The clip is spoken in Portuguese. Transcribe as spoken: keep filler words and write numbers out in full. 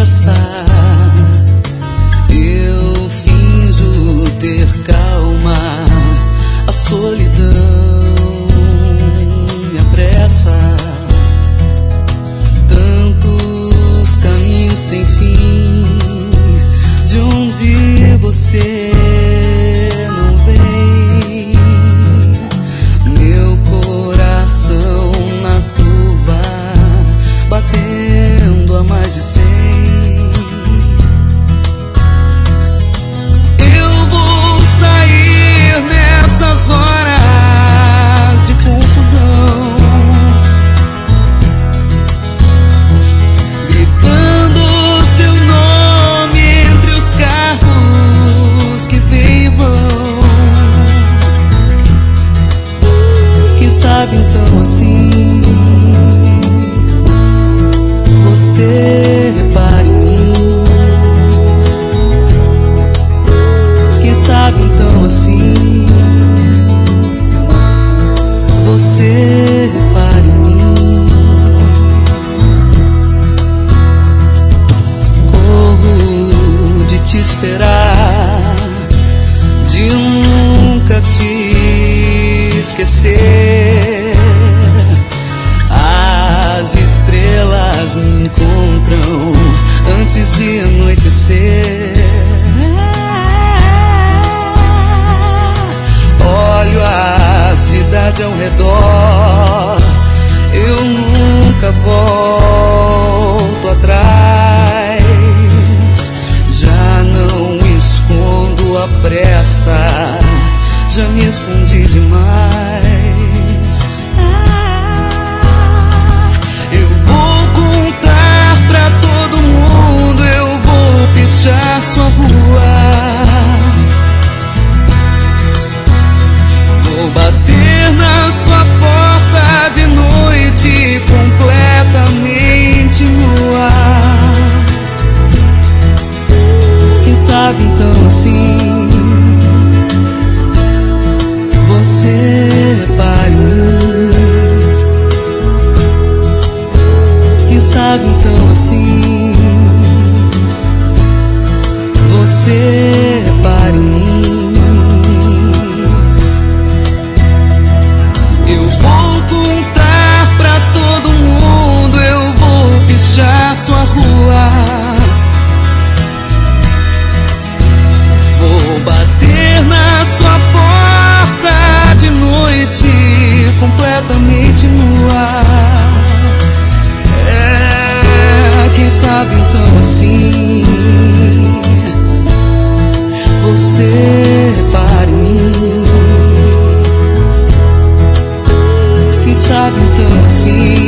pressa. Eu finjo ter calma, a solidão me apressa. Tantos caminhos sem fim, de onde você não vem. Meu coração na curva, batendo a mais de cem. Eu vou sair nessas horas de confusão, gritando seu nome entre os carros que vêm e vão. Quem sabe então assim você repare em mim. Quem sabe então assim você repare em mim. Corro de te esperar, de nunca te esquecer. As estrelas me encontram antes de anoitecer. Olho a cidade ao redor, eu nunca volto atrás. Já não escondo a pressa, já me escondi demais. Eu vou contar pra todo mundo, eu vou pichar sua rua, vou bater na sua porta de noite, completamente nua. Quem sabe então assim você repare em mim. Quem sabe então assim você repare em mim. Eu vou contar pra todo mundo, eu vou pichar sua rua, vou bater na sua porta de noite, completamente nua. É, quem sabe então assim você repare em mim. Quem sabe então assim